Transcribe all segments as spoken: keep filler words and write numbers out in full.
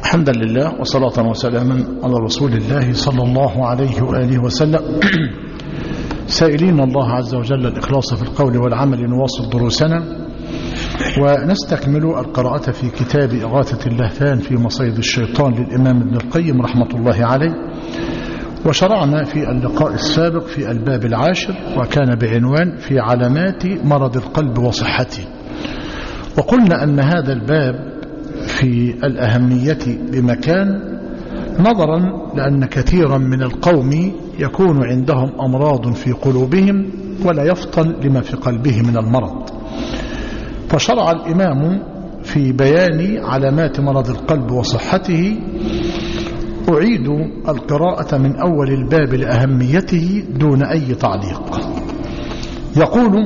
حمدا لله وصلاة وسلاما على رسول الله صلى الله عليه وآله وسلم. سائلين الله عز وجل الإخلاص في القول والعمل، نواصل دروسنا ونستكمل القراءة في كتاب إغاثة اللهفان في مصيد الشيطان للإمام ابن القيم رحمة الله عليه. وشرعنا في اللقاء السابق في الباب العاشر، وكان بعنوان في علامات مرض القلب وصحته. وقلنا أن هذا الباب في الأهمية بمكان، نظرا لأن كثيرا من القوم يكون عندهم أمراض في قلوبهم ولا يفطن لما في قلبه من المرض. فشرع الإمام في بيان علامات مرض القلب وصحته. أعيد القراءة من أول الباب لأهميته دون أي تعليق. يقول: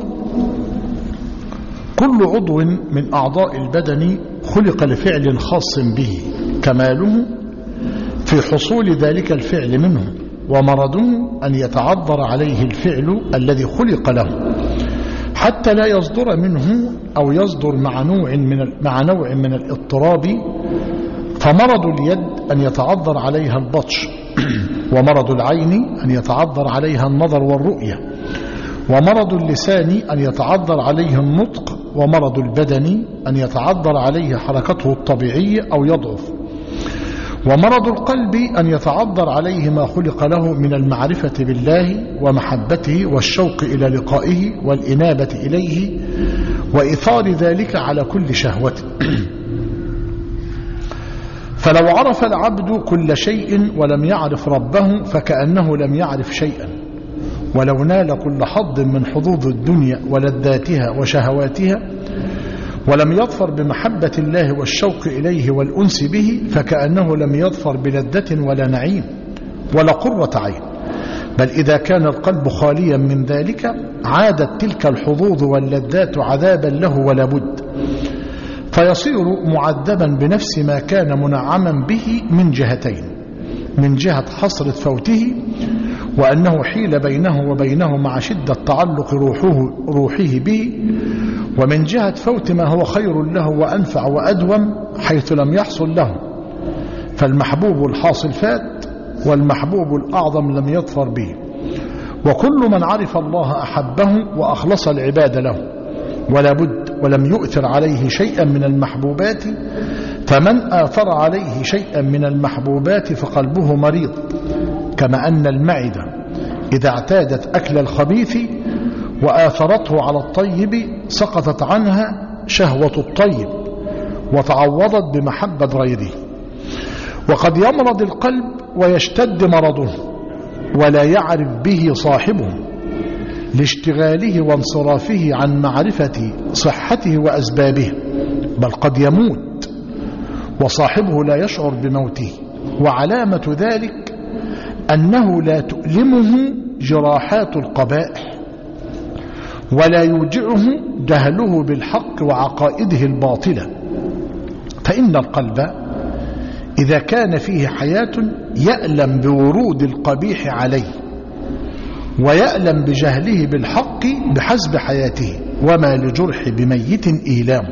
كل عضو من أعضاء البدن خلق لفعل خاص به، كماله في حصول ذلك الفعل منه، ومرضه أن يتعذر عليه الفعل الذي خلق له حتى لا يصدر منه أو يصدر مع نوع من مع نوع من الاضطراب. فمرض اليد أن يتعذر عليها البطش، ومرض العين أن يتعذر عليها النظر والرؤية، ومرض اللسان أن يتعذر عليه النطق، ومرض البدن أن يتعذر عليه حركته الطبيعية أو يضعف، ومرض القلب أن يتعذر عليه ما خلق له من المعرفة بالله ومحبته والشوق إلى لقائه والإنابة إليه وإثار ذلك على كل شهوة. فلو عرف العبد كل شيء ولم يعرف ربه فكأنه لم يعرف شيئا، ولو نال كل حظ من حظوظ الدنيا ولذاتها وشهواتها ولم يظفر بمحبة الله والشوق إليه والأنس به فكأنه لم يظفر بلذة ولا نعيم ولا قرة عين. بل إذا كان القلب خاليا من ذلك عادت تلك الحظوظ واللذات عذابا له ولا بد، فيصير معذبا بنفس ما كان منعما به من جهتين: من جهة حسرة فوته وأنه حيل بينه وبينه مع شدة تعلق روحه, روحه به، ومن جهة فوت ما هو خير له وأنفع وأدوم حيث لم يحصل له. فالمحبوب الحاصل فات، والمحبوب الأعظم لم يظفر به. وكل من عرف الله أحبه وأخلص العباد له ولا بد ولم يؤثر عليه شيئا من المحبوبات. فمن آثر عليه شيئا من المحبوبات فقلبه مريض، كما أن المعدة إذا اعتادت أكل الخبيث وآثرته على الطيب سقطت عنها شهوة الطيب وتعوضت بمحبة غيره. وقد يمرض القلب ويشتد مرضه ولا يعرف به صاحبه لاشتغاله وانصرافه عن معرفة صحته وأسبابه، بل قد يموت وصاحبه لا يشعر بموته. وعلامة ذلك أنه لا تؤلمه جراحات القبائح ولا يوجعه جهله بالحق وعقائده الباطلة. فإن القلب إذا كان فيه حياة يألم بورود القبيح عليه ويألم بجهله بالحق بحسب حياته، وما لجرح بميت إيلام.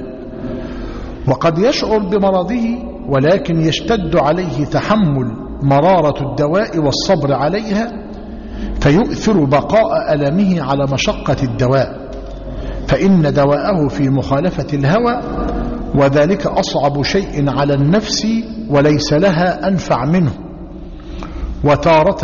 وقد يشعر بمرضه ولكن يشتد عليه تحمل مرارة الدواء والصبر عليها، فيؤثر بقاء ألمه على مشقة الدواء، فإن دواءه في مخالفة الهوى، وذلك أصعب شيء على النفس وليس لها أنفع منه. وتارة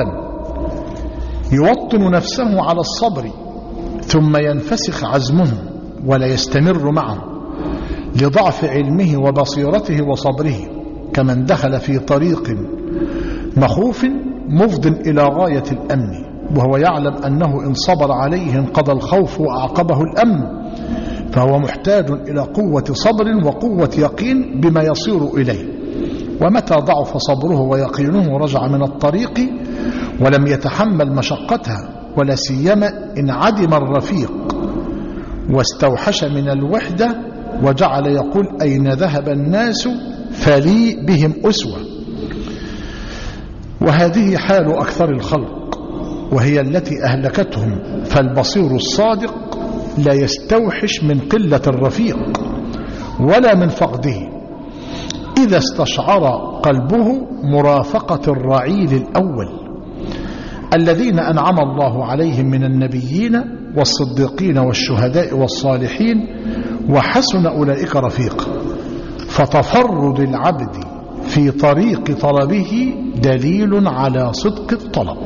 يوطن نفسه على الصبر ثم ينفسخ عزمه ولا يستمر معه لضعف علمه وبصيرته وصبره، كمن دخل في طريق مخوف مفض إلى غاية الأمن وهو يعلم أنه إن صبر عليه انقضى الخوف وأعقبه الأمن، فهو محتاج إلى قوة صبر وقوة يقين بما يصير إليه. ومتى ضعف صبره ويقينه رجع من الطريق ولم يتحمل مشقتها، ولا سيما إن عدم الرفيق واستوحش من الوحدة وجعل يقول: أين ذهب الناس فلي بهم أسوة. وهذه حال أكثر الخلق، وهي التي أهلكتهم. فالبصير الصادق لا يستوحش من قلة الرفيق ولا من فقده، إذا استشعر قلبه مرافقة الرعيل الأول الذين أنعم الله عليهم من النبيين والصديقين والشهداء والصالحين وحسن أولئك رفيقا. فتفرد العبد في طريق طلبه دليل على صدق الطلب.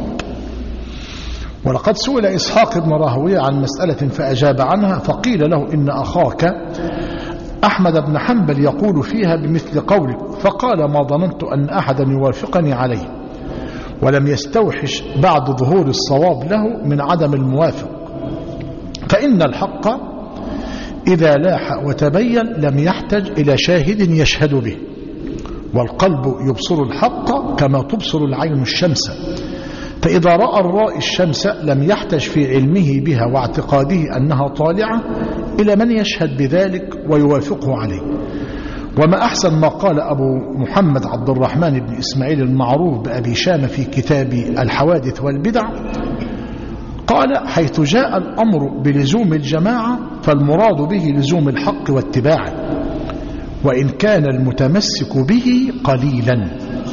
ولقد سئل إسحاق بن راهويه عن مسألة فأجاب عنها، فقيل له إن أخاك أحمد بن حنبل يقول فيها بمثل قولك، فقال ما ظننت أن أحدا يوافقني عليه، ولم يستوحش بعد ظهور الصواب له من عدم الموافق، فإن الحق إذا لاح وتبين لم يحتج إلى شاهد يشهد به، والقلب يبصر الحق كما تبصر العين الشمس، فإذا رأى الرائي الشمس لم يحتج في علمه بها واعتقاده أنها طالعة إلى من يشهد بذلك ويوافقه عليه. وما أحسن ما قال أبو محمد عبد الرحمن بن إسماعيل المعروف بأبي شام في كتاب الحوادث والبدع، قال حيث جاء الأمر بلزوم الجماعة فالمراد به لزوم الحق واتباعه، وإن كان المتمسك به قليلا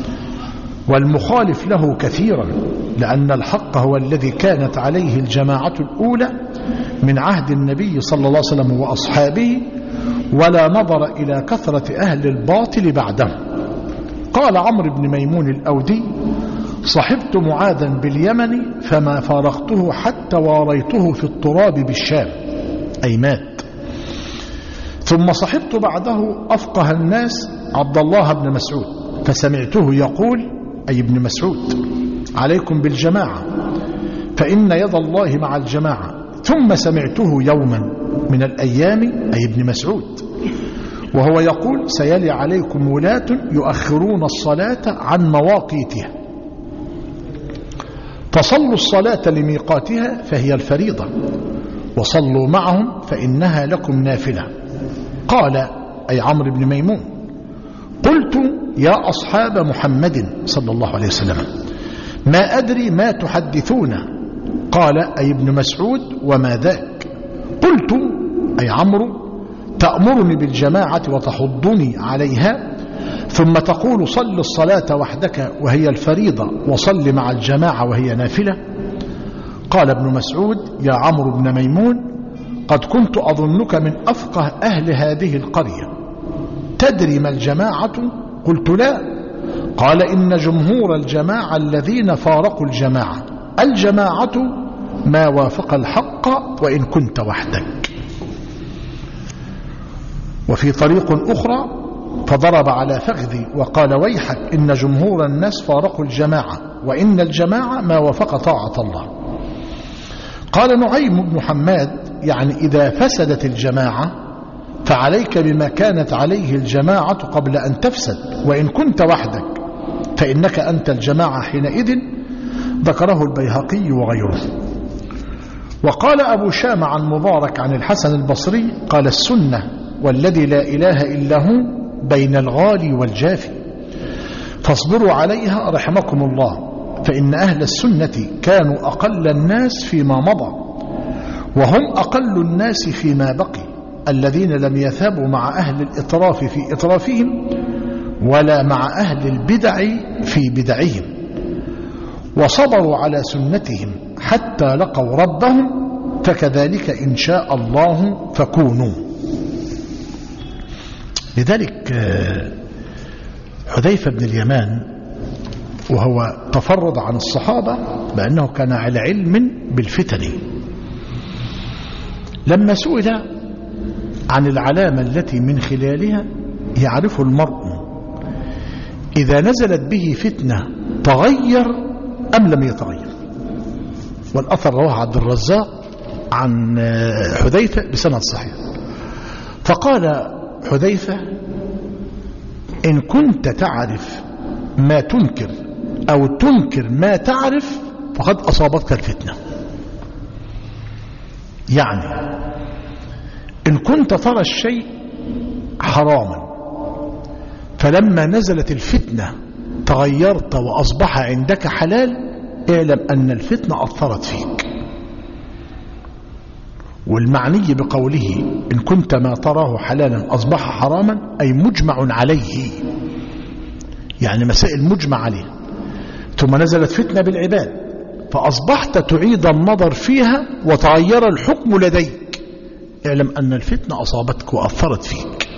والمخالف له كثيرا، لأن الحق هو الذي كانت عليه الجماعة الأولى من عهد النبي صلى الله عليه وسلم وأصحابه، ولا نظر إلى كثرة أهل الباطل بعده. قال عمرو بن ميمون الأودي صحبت معاذا باليمن فما فارقته حتى واريته في التراب بالشام، أي مات. ثم صحبت بعده أفقه الناس عبد الله بن مسعود فسمعته يقول، أي ابن مسعود، عليكم بالجماعة فإن يد الله مع الجماعة. ثم سمعته يوما من الأيام، أي ابن مسعود، وهو يقول سيلي عليكم ولاة يؤخرون الصلاة عن مواقيتها، فصلوا الصلاة لميقاتها فهي الفريضة، وصلوا معهم فإنها لكم نافلة. قال أي عمرو بن ميمون قلت يا أصحاب محمد صلى الله عليه وسلم ما أدري ما تحدثون. قال أي ابن مسعود وما ذاك. قلت أي عمرو تأمرني بالجماعة وتحضني عليها، ثم تقول صل الصلاة وحدك وهي الفريضة وصل مع الجماعة وهي نافلة. قال ابن مسعود يا عمرو بن ميمون قد كنت أظنك من أفقه أهل هذه القرية، تدري ما الجماعة؟ قلت لا. قال إن جمهور الجماعة الذين فارقوا الجماعة، الجماعة ما وافق الحق وإن كنت وحدك. وفي طريق أخرى فضرب على فخذي وقال ويحك إن جمهور الناس فارقوا الجماعة وإن الجماعة ما وافق طاعة الله. قال نعيم بن حماد يعني إذا فسدت الجماعة فعليك بما كانت عليه الجماعة قبل أن تفسد، وإن كنت وحدك فإنك أنت الجماعة حينئذ. ذكره البيهقي وغيره. وقال أبو شام عن مبارك عن الحسن البصري قال السنة والذي لا إله إلا هو بين الغالي والجافي، فاصبروا عليها رحمكم الله، فإن أهل السنة كانوا أقل الناس فيما مضى، وهم أقل الناس فيما بقي، الذين لم يذهبوا مع أهل الإطراف في إطرافهم ولا مع أهل البدع في بدعهم، وصبروا على سنتهم حتى لقوا ربهم، فكذلك إن شاء الله فكونوا. لذلك حذيفة بن اليمان وهو تفرد عن الصحابة بأنه كان على علم بالفتن، لما سئل عن العلامة التي من خلالها يعرف المرء إذا نزلت به فتنة تغير أم لم يتغير، والأثر رواه عبد الرزاق عن حذيفة بسند صحيح. فقال حذيفة إن كنت تعرف ما تنكر أو تنكر ما تعرف فقد أصابتك الفتنة. يعني إن كنت ترى الشيء حراما فلما نزلت الفتنة تغيرت وأصبح عندك حلال، اعلم أن الفتنة أثرت فيك. والمعني بقوله إن كنت ما تراه حلالا أصبح حراما أي مجمع عليه، يعني مسائل مجمع عليها، ثم نزلت فتنة بالعباد فأصبحت تعيد النظر فيها وتغير الحكم لديك، اعلم أن الفتنة أصابتك وأثرت فيك.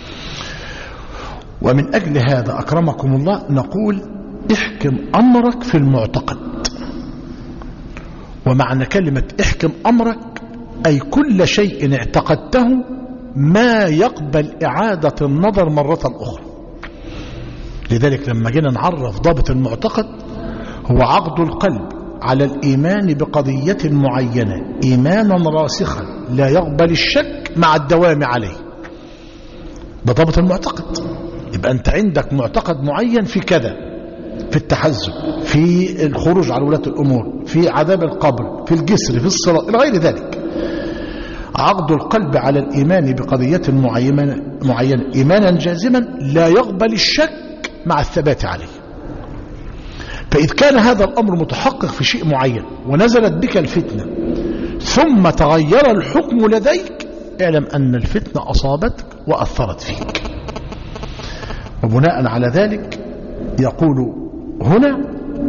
ومن أجل هذا أكرمكم الله نقول احكم أمرك في المعتقد. ومعنى كلمة احكم أمرك أي كل شيء اعتقدته ما يقبل إعادة النظر مرة أخرى. لذلك لما جينا نعرف ضابط المعتقد هو عقد القلب على الإيمان بقضية معينة إيمانا راسخا لا يقبل الشك مع الدوام عليه، ده ضابط المعتقد. يبقى أنت عندك معتقد معين في كذا، في التحزب، في الخروج على ولاة الأمور، في عذاب القبر، في الجسر، في الصراط إلى غير ذلك. عقد القلب على الإيمان بقضية معينة معينة إيمانا جازما لا يقبل الشك مع الثبات عليه. فإذ كان هذا الأمر متحقق في شيء معين ونزلت بك الفتنة ثم تغير الحكم لديك، اعلم أن الفتنة أصابتك وأثرت فيك. وبناء على ذلك يقول هنا: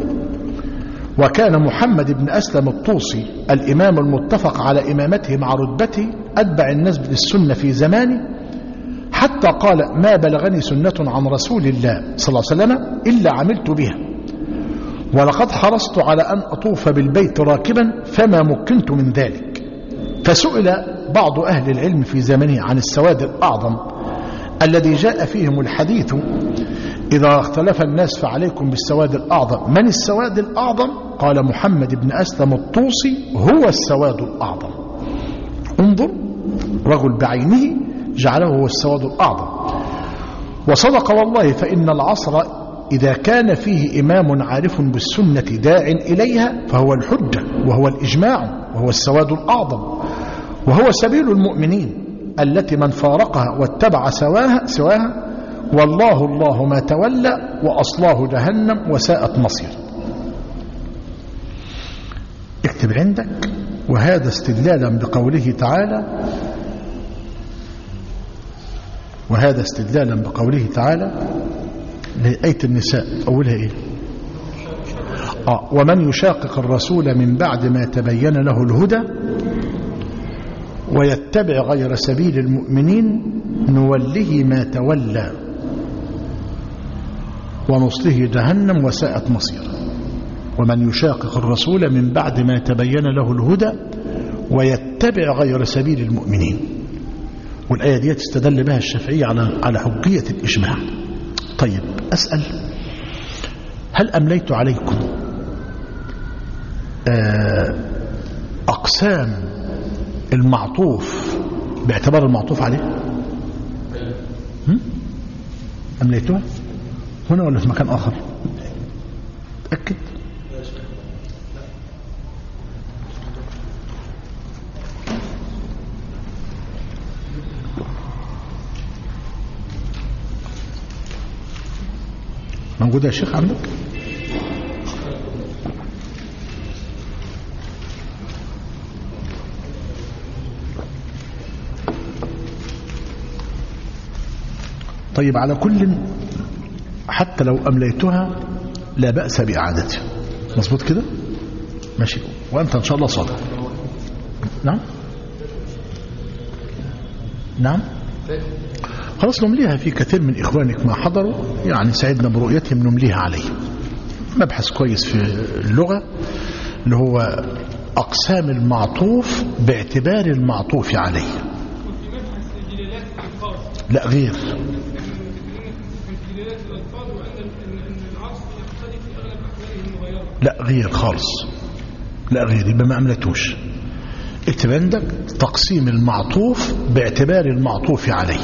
وكان محمد بن أسلم الطوسي الإمام المتفق على إمامته مع رتبته أتبع الناس للسنة في زمانه، حتى قال: ما بلغني سنة عن رسول الله صلى الله عليه وسلم إلا عملت بها، ولقد حرصت على أن أطوف بالبيت راكبا فما مكنت من ذلك. فسئل بعض أهل العلم في زمنه عن السواد الأعظم الذي جاء فيهم الحديث: إذا اختلف الناس فعليكم بالسواد الأعظم. من السواد الأعظم؟ قال: محمد بن أسلم الطوسي هو السواد الأعظم. انظر، رجل بعينه جعله هو السواد الأعظم. وصدق والله، فإن العصر إذا كان فيه إمام عارف بالسنة داع إليها فهو الحجة وهو الإجماع وهو السواد الأعظم، وهو سبيل المؤمنين التي من فارقها واتبع سواها سواها والله الله ما تولى وأصلاه جهنم وساءت مصير. اكتب عندك: وهذا استدلالا بقوله تعالى وهذا استدلالا بقوله تعالى لآية النساء أولها إيه؟ آه ومن يشاقق الرسول من بعد ما تبين له الهدى ويتبع غير سبيل المؤمنين نوله ما تولى ونصله جهنم وساءت مصيرا. ومن يشاقق الرسول من بعد ما تبين له الهدى ويتبع غير سبيل المؤمنين. والآية دي تستدل بها الشافعية على على حجية الإجماع. طيب أسأل: هل أمليت عليكم أقسام المعطوف باعتبار المعطوف عليه؟ أمليتوها هنا ولا في مكان آخر؟ تأكد. موجودة يا شيخ عندك؟ طيب، على كل حتى لو أمليتها لا بأس بإعادتها. مظبوط كده؟ ماشي. وأنت إن شاء الله صادق. نعم نعم خلاص نمليها في كثير من إخوانك ما حضروا، يعني سعدنا برؤيتهم نمليها عليه. مبحث كويس في اللغة اللي هو أقسام المعطوف باعتبار المعطوف عليه. لا غير لا غير خالص لا غير يبقى ما أملتوش. اكتب عندك تقسيم المعطوف باعتبار المعطوف عليه.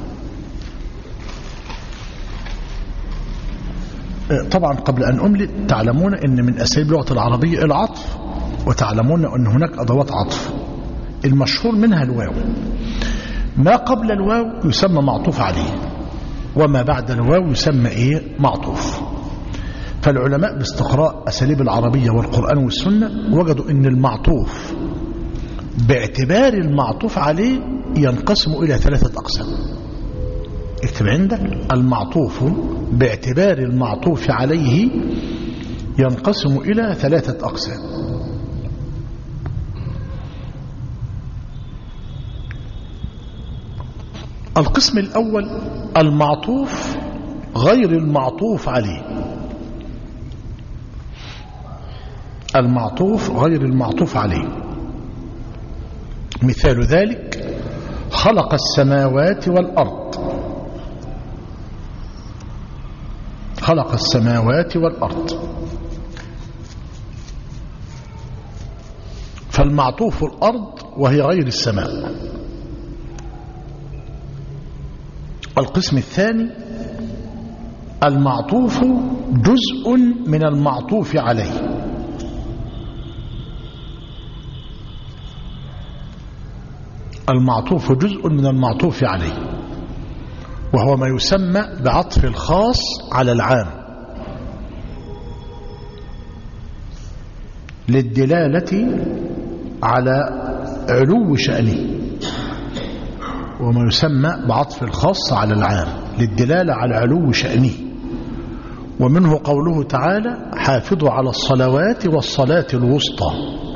طبعا قبل أن أملي تعلمون أن من أساليب اللغة العربية العطف، وتعلمون أن هناك أدوات عطف المشهور منها الواو. ما قبل الواو يسمى معطوف عليه، وما بعد الواو يسمى إيه؟ معطوف. فالعلماء باستقراء أساليب العربية والقرآن والسنة وجدوا أن المعطوف باعتبار المعطوف عليه ينقسم إلى ثلاثة أقسام. اكتب عندك المعطوف باعتبار المعطوف عليه ينقسم إلى ثلاثة أقسام. القسم الأول المعطوف غير المعطوف عليه. المعطوف غير المعطوف عليه، مثال ذلك خلق السماوات والأرض. خلق السماوات والأرض، فالمعطوف الأرض وهي غير السماء. القسم الثاني المعطوف جزء من المعطوف عليه. المعطوف جزء من المعطوف عليه، وهو ما يسمى بعطف الخاص على العام للدلالة على علو شأنه، وما يسمى بعطف الخاص على العام للدلالة على علو شأنه. ومنه قوله تعالى حافظوا على الصلوات والصلاة الوسطى.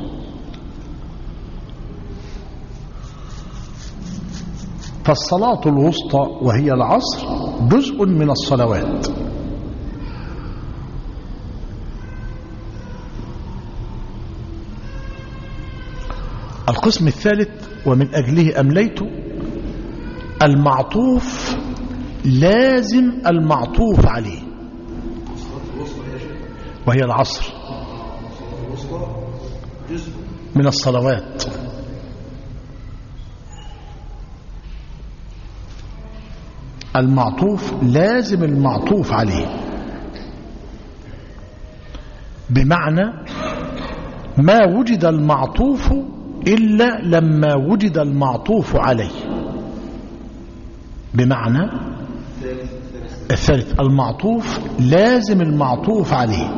فالصلاة الوسطى وهي العصر جزء من الصلوات. القسم الثالث ومن أجله أمليت المعطوف لازم المعطوف عليه، وهي العصر من الصلوات. المعطوف لازم المعطوف عليه، بمعنى ما وجد المعطوف إلا لما وجد المعطوف عليه. بمعنى الثالث المعطوف لازم المعطوف عليه،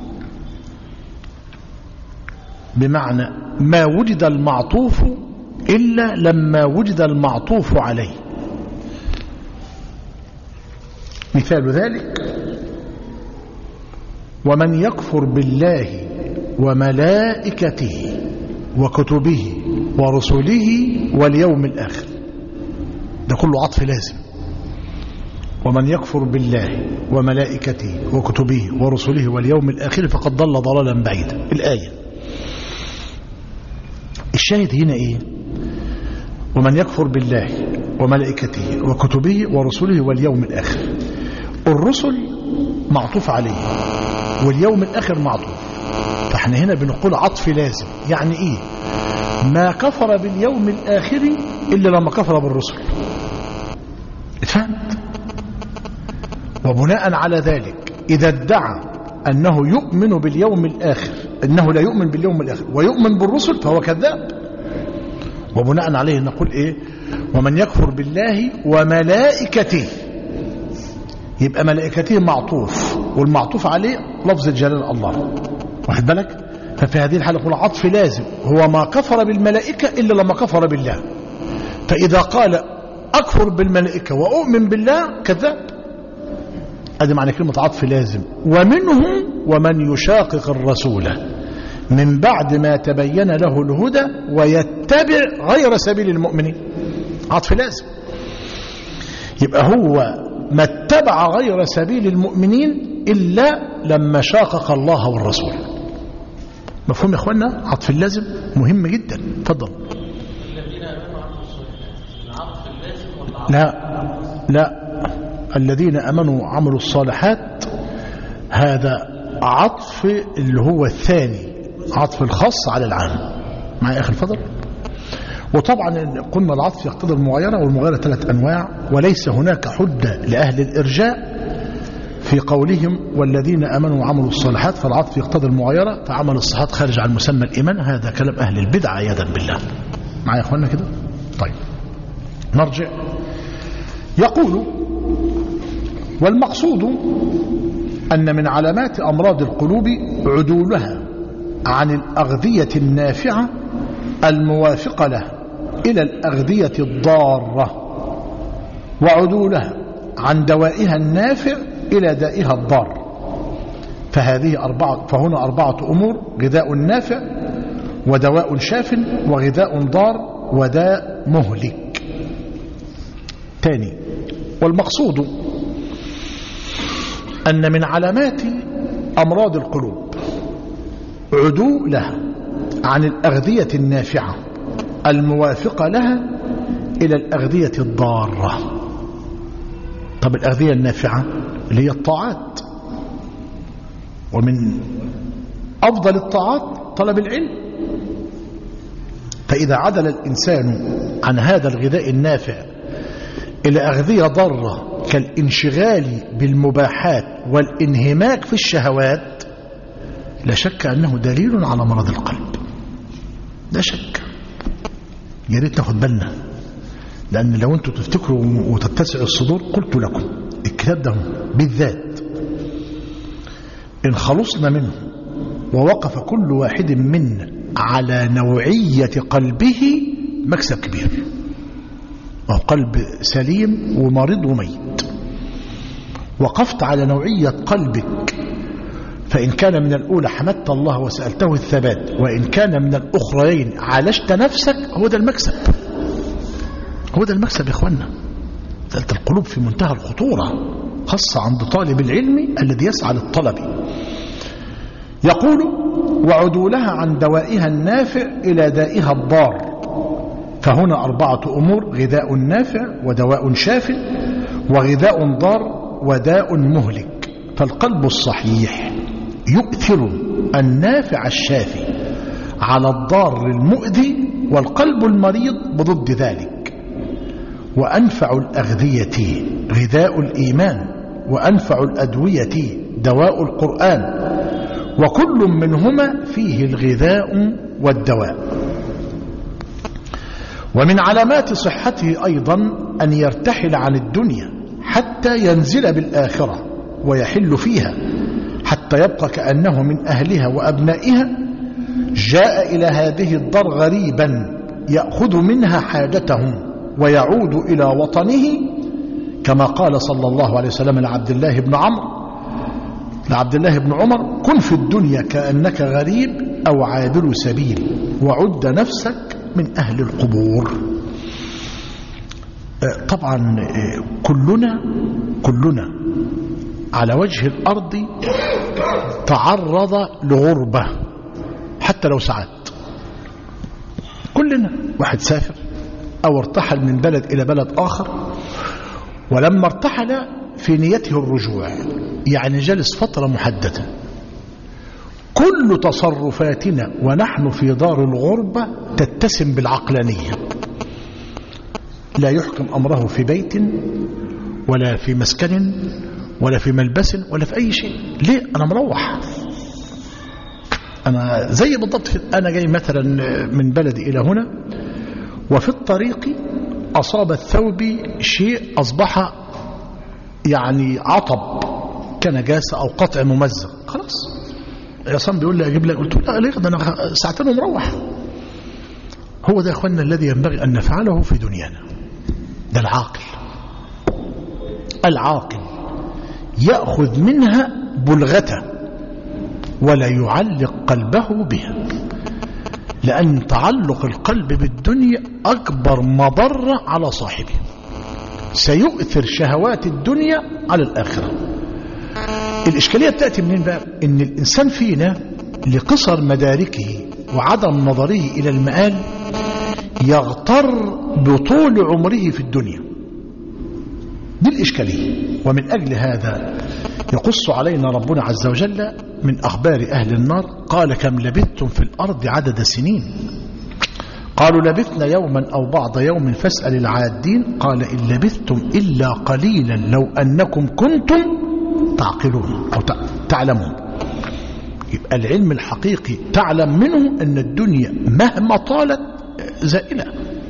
بمعنى ما وجد المعطوف إلا لما وجد المعطوف عليه. مثال ذلك ومن يكفر بالله وملائكته وكتبه ورسله واليوم الآخر، ده كله عطف لازم. ومن يكفر بالله وملائكته وكتبه ورسله واليوم الآخر فقد ضل ضلالا بعيدا. الآية الشاهد هنا إيه؟ ومن يكفر بالله وملائكته وكتبه ورسله واليوم الآخر. الرسل معطوف عليه واليوم الآخر معطوف، فاحنا هنا بنقول عطف لازم. يعني إيه؟ ما كفر باليوم الآخر إلا لما كفر بالرسل. اتفهمت؟ وبناء على ذلك إذا ادعى أنه يؤمن باليوم الآخر، أنه لا يؤمن باليوم الآخر ويؤمن بالرسل فهو كذاب. وبناء عليه نقول إيه؟ ومن يكفر بالله وملائكته، يبقى ملائكته معطوف، والمعطوف عليه لفظ الجلال الله. واخد بالك؟ ففي هذه الحالة نقول عطف لازم هو ما كفر بالملائكة إلا لما كفر بالله. فإذا قال أكفر بالملائكة وأؤمن بالله كذاب. هذا معنى كلمة عطف لازم. ومنهم ومن يشاقق الرسول من بعد ما تبين له الهدى ويتبع غير سبيل المؤمنين. عطف لازم. يبقى هو ما اتبع غير سبيل المؤمنين إلا لما شاقق الله والرسول. مفهوم يا اخوانا؟ عطف اللازم مهم جدا. تفضل. الذين امنوا وعملوا الصالحات العطف اللازم ولا لا لا الذين امنوا وعملوا الصالحات هذا عطف اللي هو الثاني، عطف الخاص على العام. معي اخي الفضل. وطبعا قلنا العطف يقتضي المغايرة، والمغايرة ثلاث أنواع، وليس هناك حجة لأهل الإرجاء في قولهم والذين أمنوا وعملوا الصالحات، فالعطف يقتضي المغايرة، فعمل الصالحات خارج عن مسمى الإيمان. هذا كلام أهل البدع عياذا بالله. معايا يا أخوانا كده؟ طيب نرجع. يقول والمقصود أن من علامات أمراض القلوب عدولها عن الأغذية النافعة الموافقة له إلى الأغذية الضارة، وعدولها عن دوائها النافع إلى دائها الضار. فهذه أربعة فهنا أربعة أمور: غذاء نافع، ودواء شاف، وغذاء ضار، وداء مهلك. ثاني، والمقصود أن من علامات أمراض القلوب عدولها عن الأغذية النافعة الموافقة لها إلى الأغذية الضارة. طب الأغذية النافعة اللي هي الطاعات، ومن أفضل الطاعات طلب العلم. فإذا عدل الإنسان عن هذا الغذاء النافع إلى أغذية ضارة كالانشغال بالمباحات والانهماك في الشهوات، لا شك أنه دليل على مرض القلب، لا شك. يا ريت ناخد بالنا، لأن لو أنتم تفتكروا وتتسع الصدور قلت لكم الكتاب ده بالذات إن خلصنا منه ووقف كل واحد منا على نوعية قلبه مكسب كبير. وهو قلب سليم ومريض وميت. وقفت على نوعية قلبك، فإن كان من الأولى حمدت الله وسألته الثبات، وإن كان من الأخرين عالجت نفسك، هو ده المكسب، هو ده المكسب يا إخوانا. ذات القلوب في منتهى الخطورة، خاصة عند طالب العلم الذي يسعى للطلب. يقول: وعدولها عن دوائها النافع إلى دائها الضار. فهنا أربعة أمور: غذاء نافع، ودواء شاف، وغذاء ضار، وداء مهلك. فالقلب الصحيح يؤثر النافع الشافي على الضار المؤذي، والقلب المريض بضد ذلك. وأنفع الأغذية غذاء الإيمان، وأنفع الأدوية دواء القرآن، وكل منهما فيه الغذاء والدواء. ومن علامات صحته أيضا أن يرتحل عن الدنيا حتى ينزل بالآخرة ويحل فيها، حتى يبقى كأنه من أهلها وأبنائها. جاء إلى هذه الدار غريبا يأخذ منها حاجته ويعود إلى وطنه، كما قال صلى الله عليه وسلم لعبد الله بن عمرو لعبد الله بن عمر: كن في الدنيا كأنك غريب أو عابر سبيل، وعد نفسك من أهل القبور. طبعا كلنا كلنا على وجه الأرض تعرض لغربة حتى لو ساعات. كلنا، واحد سافر أو ارتحل من بلد إلى بلد آخر، ولما ارتحل في نيته الرجوع، يعني جلس فترة محددة. كل تصرفاتنا ونحن في دار الغربة تتسم بالعقلانية. لا يحكم أمره في بيت ولا في مسكن ولا في ملبس ولا في أي شيء. ليه؟ أنا مروح. أنا زي بالضبط، أنا جاي مثلا من بلدي إلى هنا، وفي الطريق أصاب الثوب شيء أصبح يعني عطب كنجاسة أو قطع ممزق. خلاص عصام بيقول لي أجيب لك، قلت له لا ليه، ده أنا ساعتين ومروح. هو ده يا أخوانا الذي ينبغي أن نفعله في دنيانا. ده العاقل. العاقل يأخذ منها بلغته ولا يعلق قلبه بها، لأن تعلق القلب بالدنيا أكبر مضرة على صاحبه. سيؤثر شهوات الدنيا على الآخرة. الإشكالية بتأتي منين بقى؟ إن الإنسان فينا لقصر مداركه وعدم نظره إلى المآل يغتر بطول عمره في الدنيا. دي الإشكالية. ومن أجل هذا يقص علينا ربنا عز وجل من أخبار أهل النار. قال: كم لبثتم في الأرض عدد سنين؟ قالوا: لبثنا يوما أو بعض يوم فاسأل العادين. قال: إن لبثتم إلا قليلا لو أنكم كنتم تعقلون أو تعلمون. يبقى العلم الحقيقي تعلم منه أن الدنيا مهما طالت زائلة،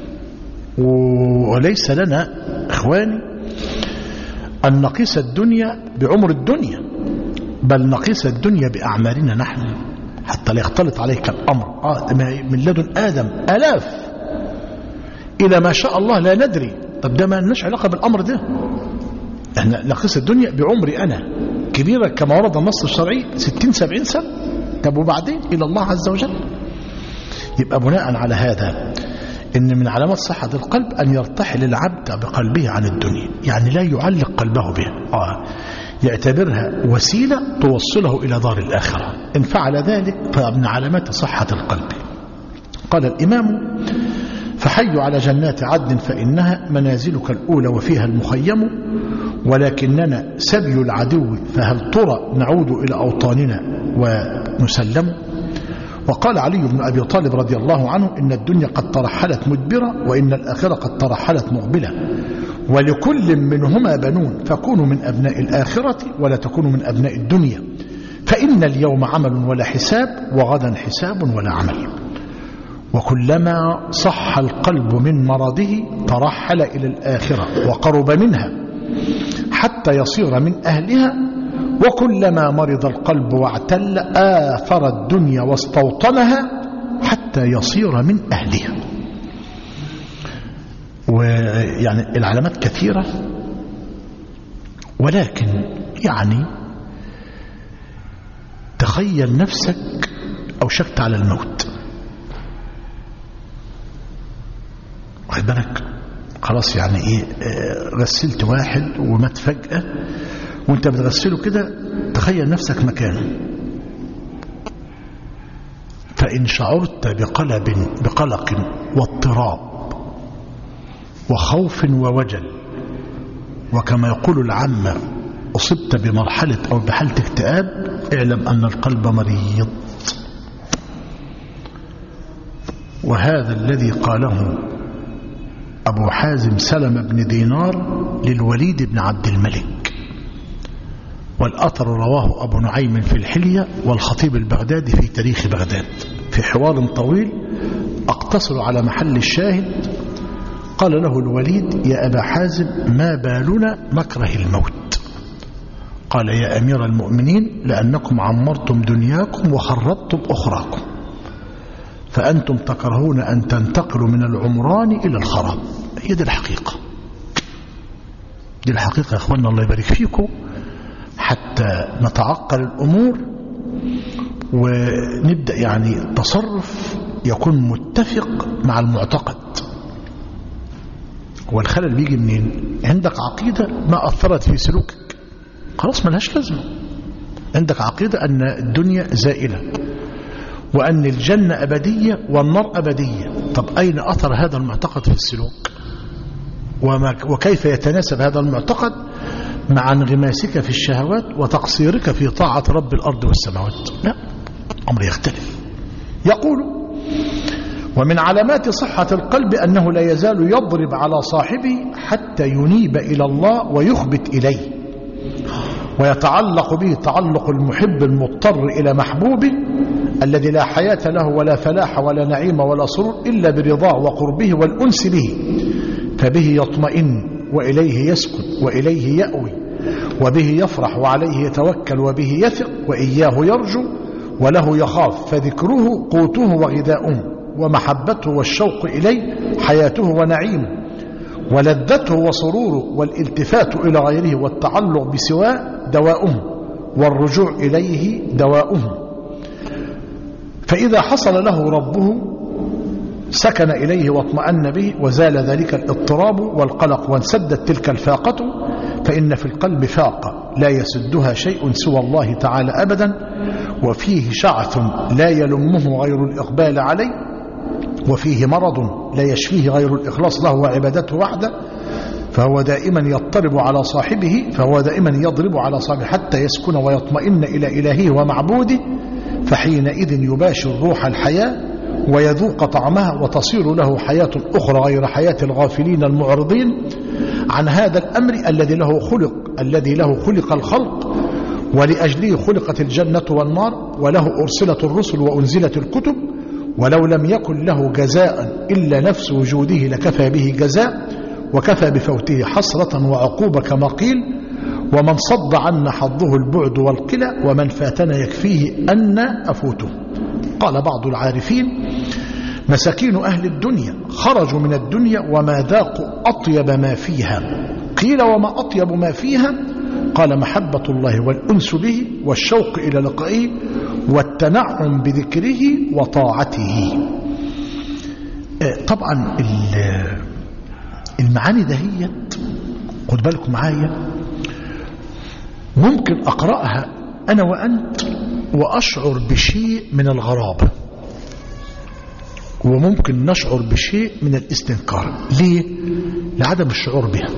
وليس لنا إخواني أن نقيس الدنيا بعمر الدنيا، بل نقيس الدنيا بأعمالنا نحن، حتى لا يختلط عليك الأمر. آه من لدن آدم آلاف إلى ما شاء الله لا ندري. طب ده ما لناش علاقة بالأمر ده. احنا نقيس الدنيا بعمري أنا كبيرة كما ورد النص الشرعي ستين سبعين سنة. طب وبعدين إلى الله عز وجل. يبقى بناء على هذا إن من علامات صحة القلب أن يرتحل العبد بقلبه عن الدنيا، يعني لا يعلق قلبه بها، آه يعتبرها وسيلة توصله إلى دار الآخرة. إن فعل ذلك فمن علامات صحة القلب. قال الإمام: فحي على جنات عدن فإنها منازلك الأولى وفيها المخيم، ولكننا سبي العدو فهل ترى نعود إلى أوطاننا ونسلم. وقال علي بن أبي طالب رضي الله عنه: إن الدنيا قد ترحلت مدبرة وإن الآخرة قد ترحلت مقبلة، ولكل منهما بنون، فكونوا من أبناء الآخرة ولا تكونوا من أبناء الدنيا، فإن اليوم عمل ولا حساب، وغدا حساب ولا عمل. وكلما صح القلب من مرضه ترحل إلى الآخرة وقرب منها حتى يصير من أهلها، وكلما مرض القلب واعتل آثر الدنيا واستوطنها حتى يصير من أهلها. ويعني العلامات كثيرة، ولكن يعني تخيل نفسك أوشكت على الموت، واخد بالك، خلاص يعني ايه، غسلت واحد ومات فجأة وانت بتغسله كده، تخيل نفسك مكانه. فإن شعرت بقلب بقلق واضطراب وخوف ووجل، وكما يقول العامة أصبت بمرحلة أو بحالة اكتئاب، اعلم أن القلب مريض. وهذا الذي قاله أبو حازم سلم بن دينار للوليد بن عبد الملك، والأثر رواه أبو نعيم في الحلية والخطيب البغدادي في تاريخ بغداد في حوار طويل أقتصر على محل الشاهد. قال له الوليد: يا أبا حازم، ما بالنا نكره الموت؟ قال: يا أمير المؤمنين، لأنكم عمرتم دنياكم وخربتم أخراكم، فأنتم تكرهون أن تنتقلوا من العمران إلى الخراب. هي دي الحقيقة، دي الحقيقة يا أخوانا، الله يبارك فيكم، حتى نتعقل الأمور ونبدأ يعني تصرف يكون متفق مع المعتقد. والخلل بيجي منين؟ عندك عقيدة ما أثرت في سلوكك، خلاص ملهاش لازمة. عندك عقيدة أن الدنيا زائلة وأن الجنة أبدية والنار أبدية. طب أين أثر هذا المعتقد في السلوك؟ وما وكيف يتناسب هذا المعتقد مع انغماسك في الشهوات وتقصيرك في طاعة رب الأرض والسماوات؟ لا، أمر يختلف. يقول: ومن علامات صحة القلب أنه لا يزال يضرب على صاحبه حتى ينيب إلى الله ويخبت إليه، ويتعلق به تعلق المحب المضطر إلى محبوبه الذي لا حياة له ولا فلاح ولا نعيم ولا سرور إلا برضاه وقربه والأنس به، فبه يطمئن وإليه يسكن وإليه يأوي، وبه يفرح وعليه يتوكل وبه يثق وإياه يرجو وله يخاف، فذكره قوته وغذاؤه، ومحبته والشوق إليه حياته ونعيمه، ولذته وسروره، والالتفات إلى غيره والتعلق بسواه دواؤه، والرجوع إليه دواؤه. فإذا حصل له ربه سكن إليه واطمأن به، وزال ذلك الاضطراب والقلق، وانسدت تلك الفاقة. فإن في القلب فاقة لا يسدها شيء سوى الله تعالى أبدا، وفيه شعث لا يلمه غير الإقبال عليه، وفيه مرض لا يشفيه غير الإخلاص له وعبادته وحده، فهو دائما يضطرب على صاحبه فهو دائما يضرب على صاحبه حتى يسكن ويطمئن إلى إلهه ومعبوده، فحينئذ يباشر روح الحياة ويذوق طعمها، وتصير له حياة أخرى غير حياة الغافلين المعرضين عن هذا الأمر الذي له خلق الذي له خلق الخلق، ولأجله خلقت الجنة والنار، وله أرسلت الرسل وأنزلت الكتب، ولو لم يكن له جزاء إلا نفس وجوده لكفى به جزاء، وكفى بفوته حسرة وعقوبة كما قيل: ومن صد عنا حظه البعد والقلى، ومن فاتنا يكفيه أن أفوته. قال بعض العارفين: مساكين أهل الدنيا خرجوا من الدنيا وما ذاقوا أطيب ما فيها، قيل وما أطيب ما فيها؟ قال محبة الله والأنس به والشوق إلى لقائه والتنعم بذكره وطاعته. طبعا المعاني دهيت خد بالكم معايا ممكن أقرأها أنا وأنت وأشعر بشيء من الغرابة، وممكن نشعر بشيء من الاستنكار. ليه؟ لعدم الشعور بها.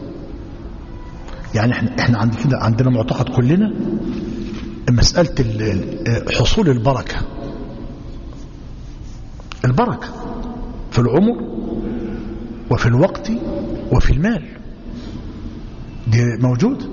يعني احنا, احنا عندنا, عندنا معتقد كلنا مسألة حصول البركة، البركة في العمر وفي الوقت وفي المال دي موجود.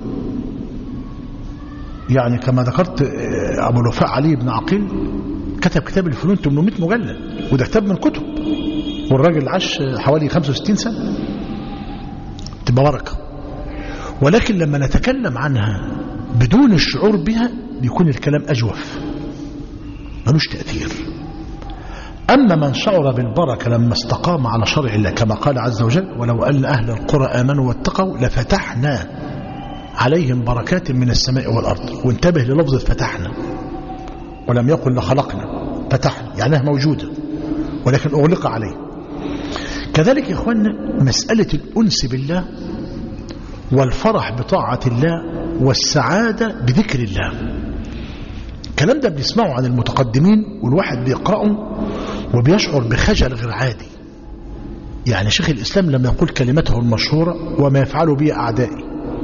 يعني كما ذكرت أبو الوفاء علي بن عقيل كتب كتاب الفنون ثمانمائة مجلد، وده كتاب من كتب، والراجل عاش حوالي خمسة وستين سنة، تبقى بركة. ولكن لما نتكلم عنها بدون الشعور بها بيكون الكلام أجوف ملوش تأثير. أما من شعر بالبركة لما استقام على شرع الله كما قال عز وجل ولو أن أهل القرى آمنوا واتقوا لفتحنا عليهم بركات من السماء والأرض. وانتبه للفظ فتحنا، ولم يقل لخلقنا، فتحنا يعني موجودة ولكن أغلق عليه. كذلك يا إخواننا مسألة الأنس بالله والفرح بطاعة الله والسعادة بذكر الله، الكلام ده بنسمعه عن المتقدمين والواحد بيقرأه وبيشعر بخجل غير عادي. يعني شيخ الإسلام لما يقول كلمته المشهورة وما يفعل بي أعدائي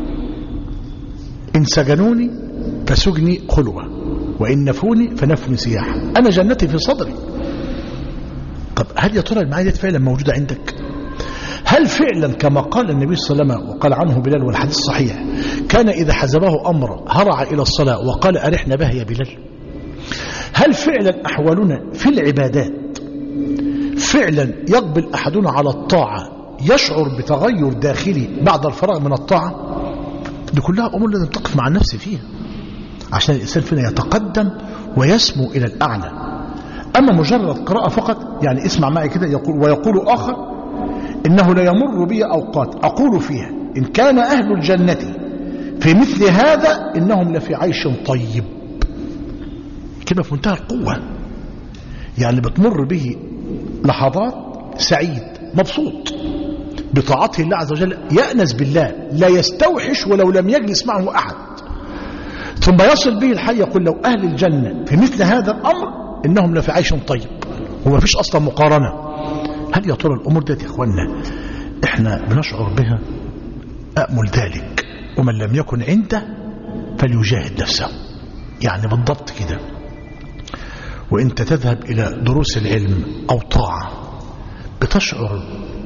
إن سجنوني فسجني خلوة وإن نفوني فنفني سياحة، أنا جنتي في صدري. طب هل يا ترى المعاني دي فعلا موجودة عندك؟ هل فعلا كما قال النبي صلى الله عليه وسلم وقال عنه بلال والحديث صحيح كان إذا حزبه أمر هرع إلى الصلاة وقال أرحنا بها يا بلال؟ هل فعلا أحوالنا في العبادات فعلا يقبل أحدنا على الطاعة يشعر بتغير داخلي بعد الفراغ من الطاعة؟ دي كلها أمور لازم تقف مع النفس فيها عشان الإنسان فينا يتقدم ويسمو إلى الأعلى. أما مجرد قراءة فقط، يعني اسمع معي كده، يقول ويقول آخر إنه لا يمر بي أوقات أقول فيها إن كان أهل الجنة في مثل هذا إنهم لفي عيش طيب. كلمة في منتهى القوة، يعني بتمر به لحظات سعيد مبسوط بطاعته الله عز وجل، يأنس بالله لا يستوحش ولو لم يجلس معه أحد، ثم يصل به الحي يقول لو أهل الجنة في مثل هذا الأمر إنهم لفي عيش طيب، وما فيش أصلا مقارنة. هل يا ترى الأمور دي يا إخواننا إحنا بنشعر بها؟ أأمل ذلك، ومن لم يكن عنده فليجاهد نفسه. يعني بالضبط كده، وإنت تذهب إلى دروس العلم أو طاعة بتشعر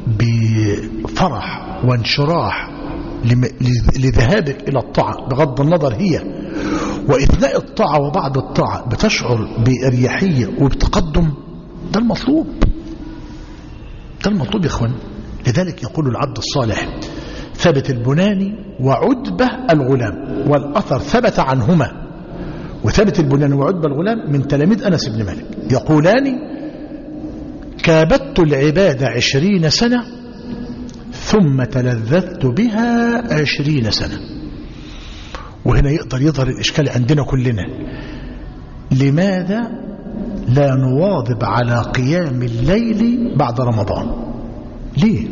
بفرح وانشراح لذهابك إلى الطاعة بغض النظر هي، وإثناء الطاعة وبعد الطاعة بتشعر بأريحية وبتقدم. ده المطلوب، ده المطلوب يا إخوان. لذلك يقول العبد الصالح ثبت البناني وعتبة الغلام، والأثر ثبت عنهما، وثبت البناني وعتبة الغلام من تلاميذ أنس بن مالك يقولان كابدت العبادة عشرين سنة ثم تلذذت بها عشرين سنة. وهنا يقدر يظهر الإشكال عندنا كلنا، لماذا لا نواظب على قيام الليل بعد رمضان؟ ليه؟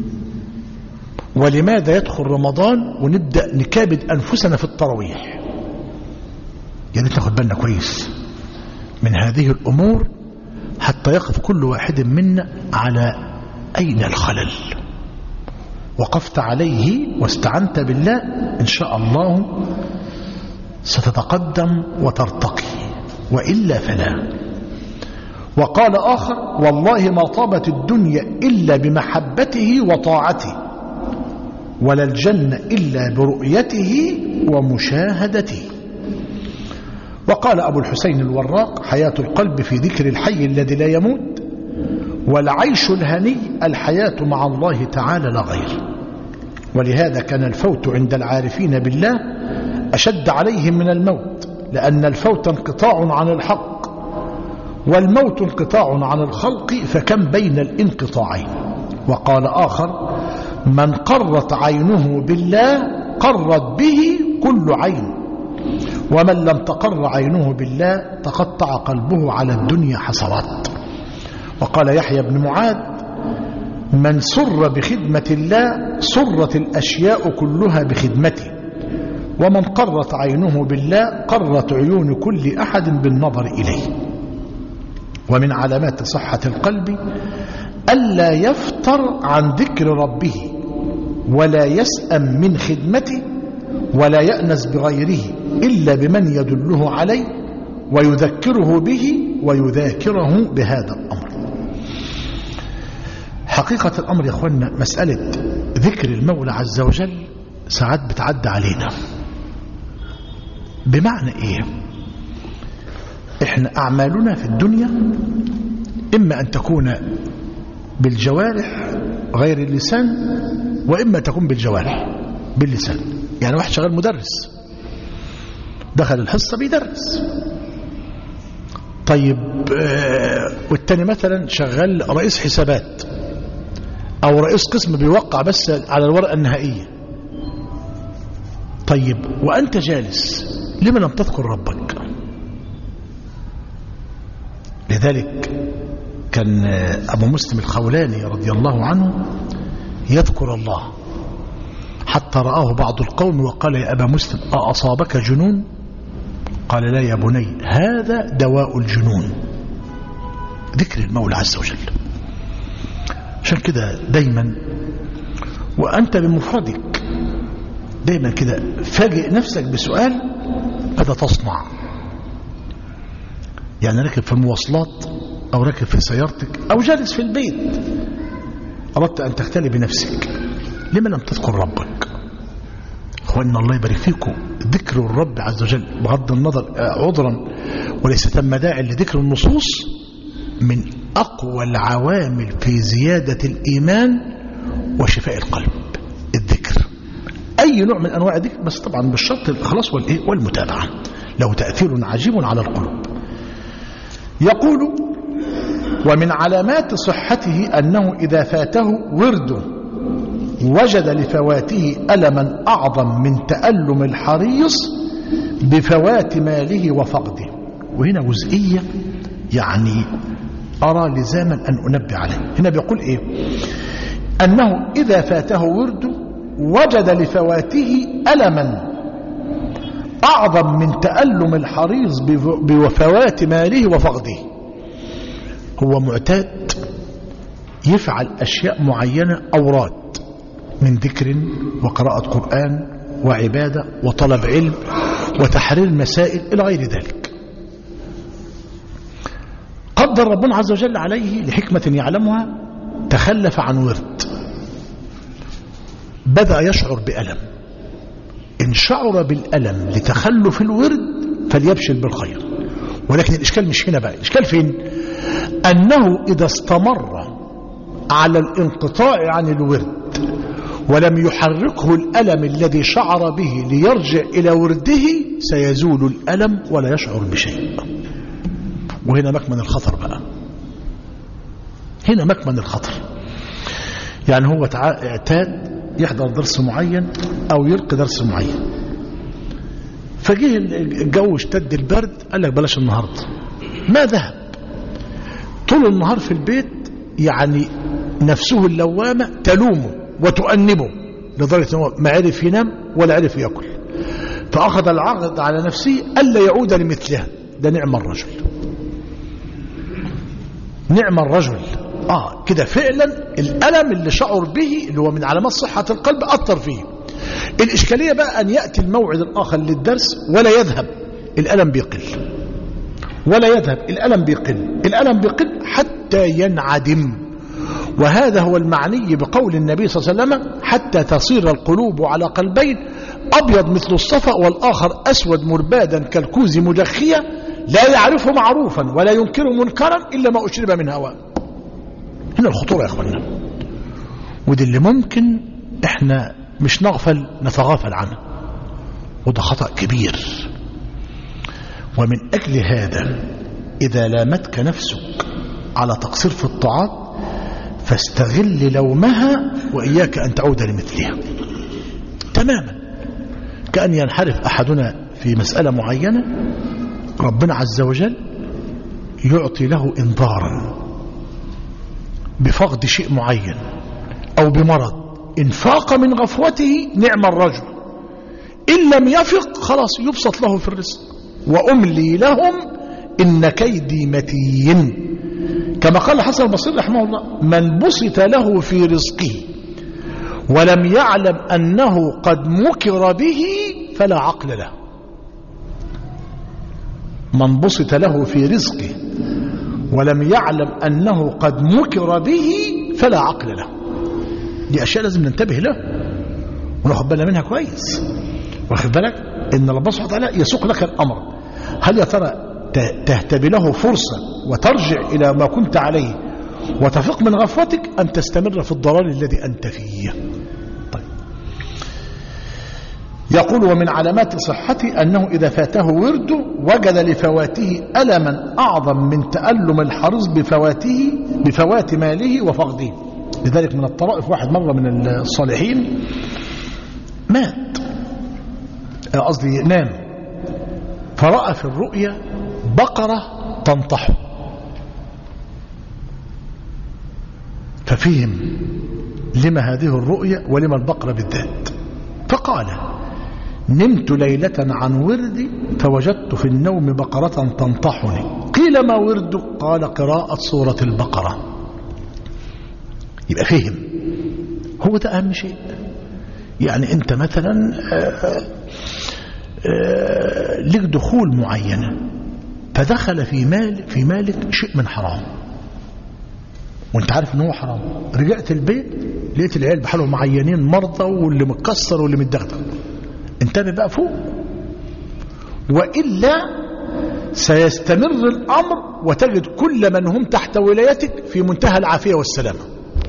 ولماذا يدخل رمضان ونبدأ نكابد أنفسنا في التراويح؟ يعني تاخد بالنا كويس من هذه الأمور حتى يقف كل واحد منا على أين الخلل. وقفت عليه واستعنت بالله إن شاء الله ستتقدم وترتقي، وإلا فلا. وقال آخر والله ما طابت الدنيا إلا بمحبته وطاعته، ولا الجنة إلا برؤيته ومشاهدته. وقال أبو الحسين الوراق حياة القلب في ذكر الحي الذي لا يموت، والعيش الهني الحياة مع الله تعالى لا غير. ولهذا كان الفوت عند العارفين بالله أشد عليهم من الموت، لأن الفوت انقطاع عن الحق والموت انقطاع عن الخلق، فكم بين الانقطاعين. وقال آخر من قرت عينه بالله قرت به كل عين، ومن لم تقر عينه بالله تقطع قلبه على الدنيا حسرات. وقال يحيى بن معاذ: من سر بخدمة الله سرت الأشياء كلها بخدمته، ومن قرت عينه بالله قرت عيون كل أحد بالنظر إليه. ومن علامات صحة القلب ألا يفتر عن ذكر ربه، ولا يسأم من خدمته، ولا يأنس بغيره إلا بمن يدله عليه ويذكره به ويذاكره بهذا الأمر. حقيقة الأمر يا أخوانا مسألة ذكر المولى عز وجل ساعات بتعدى علينا. بمعنى إيه؟ إحنا أعمالنا في الدنيا إما أن تكون بالجوارح غير اللسان، وإما تكون بالجوارح باللسان. يعني واحد شغال مدرس دخل الحصة بيدرس، طيب آه والتاني مثلا شغال رئيس حسابات أو رئيس قسم بيوقع بس على الورقة النهائية. طيب وأنت جالس لما لم تذكر ربك؟ لذلك كان أبو مسلم الخولاني رضي الله عنه يذكر الله حتى رآه بعض القوم وقال: يا أبا مسلم أصابك جنون؟ قال: لا يا بني، هذا دواء الجنون، ذكر المولى عز وجل. عشان كده دايما وأنت بمفردك دايما كده فاجئ نفسك بسؤال: ماذا تصنع؟ يعني راكب في المواصلات أو راكب في سيارتك أو جالس في البيت، أردت أن تختلي بنفسك، لما لم تذكر ربك؟ أخواننا الله يبارك فيكم، ذكر الرب عز وجل بغض النظر عذرا وليس ثم داعي لذكر النصوص من أقوى العوامل في زيادة الإيمان وشفاء القلب. الذكر أي نوع من أنواع الذكر، بس طبعا بالشرط الإخلاص والمتابعة، له تأثير عجيب على القلوب. يقول: ومن علامات صحته أنه إذا فاته ورده وجد لفواته ألما أعظم من تألم الحريص بفوات ماله وفقده. وهنا جزئية يعني أرى لزاما أن أنبه عليه. هنا بيقول إيه؟ أنه إذا فاته ورده وجد لفواته ألما أعظم من تألم الحريص بفوات ماله وفقده. هو معتاد يفعل أشياء معينة، أوراد من ذكر وقراءة قرآن وعبادة وطلب علم وتحرير مسائل إلى غير ذلك. قدر ربنا عز وجل عليه لحكمة يعلمها تخلف عن ورد، بدأ يشعر بألم. إن شعر بالألم لتخلف الورد فليبشر بالخير. ولكن الإشكال مش هنا بقى، الإشكال فين؟ أنه إذا استمر على الانقطاع عن الورد ولم يحركه الألم الذي شعر به ليرجع إلى ورده سيزول الألم ولا يشعر بشيء. وهنا مكمن الخطر بقى، هنا مكمن الخطر. يعني هو اعتاد يحضر درس معين أو يلقي درس معين، فجيه الجو اشتد البرد، قال لك بلاش النهاردة، ما ذهب طول النهار في البيت، يعني نفسه اللوامة تلومه وتؤنبه لدرجة أنه ما عرف ينام ولا عرف يأكل، فأخذ العقد على نفسه ألا يعود لمثلها. ده نعم الرجل، نعم الرجل. آه كده فعلا الألم اللي شعر به اللي هو من علامات صحة القلب أثر فيه. الإشكالية بقى أن يأتي الموعد الآخر للدرس ولا يذهب، الألم بيقل، ولا يذهب الألم بيقل، الألم بيقل حتى ينعدم. وهذا هو المعني بقول النبي صلى الله عليه وسلم: حتى تصير القلوب على قلبين، أبيض مثل الصفا والآخر أسود مربادا كالكوز مدخية، لا يعرف معروفا ولا ينكر منكرا إلا ما أشرب من هواه. هنا الخطورة يا أخوانا، ودي اللي ممكن إحنا مش نغفل نتغافل عنه، وده خطأ كبير. ومن أجل هذا إذا لامتك نفسك على تقصير في الطاعات فاستغل لومها وإياك أن تعود لمثلها تماما. كأن ينحرف أحدنا في مسألة معينة، ربنا عز وجل يعطي له إنذارا بفقد شيء معين أو بمرض، إن فاق من غفوته نعم الرجل، إن لم يفق خلاص يبسط له في الرزق. وأملي لهم إن كيدي متين، كما قال حسن البصري رحمه الله: من بسط له في رزقه ولم يعلم أنه قد مكر به فلا عقل له. من بسط له في رزقه ولم يعلم أنه قد مكر به فلا عقل له. دي أشياء لازم ننتبه له وناخد بالنا منها كويس. واخد بالك إن الله سبحانه وتعالى يسوق لك الأمر، هل يا ترى تهتبي له فرصة وترجع إلى ما كنت عليه وتفق من غفوتك، أم تستمر في الضلال الذي أنت فيه؟ طيب. يقول: ومن علامات صحته أنه إذا فاته ورده وجد لفواته ألما أعظم من تألم الحرص بفواته بفوات ماله وفقده. لذلك من الطرائف واحد مرة من الصالحين مات، قصدي نام، فرأى في الرؤيا بقرة تنطحه، ففهم لما هذه الرؤيا ولما البقرة بالذات، فقال: نمت ليلة عن وردي فوجدت في النوم بقرة تنطحني، قيل ما وردك؟ قال: قراءة سورة البقرة. يبقى فهم، هو ده أهم شيء. يعني أنت مثلا لك دخول معينة فدخل في مال في مالك شيء من حرام وانت عارف ان هو حرام، رجعت البيت لقيت العيال بحالهم معينين مرضى واللي متكسر واللي متدغدغ، انتبه بقى فوق، وإلا سيستمر الأمر وتجد كل من هم تحت ولايتك في منتهى العافية والسلامة.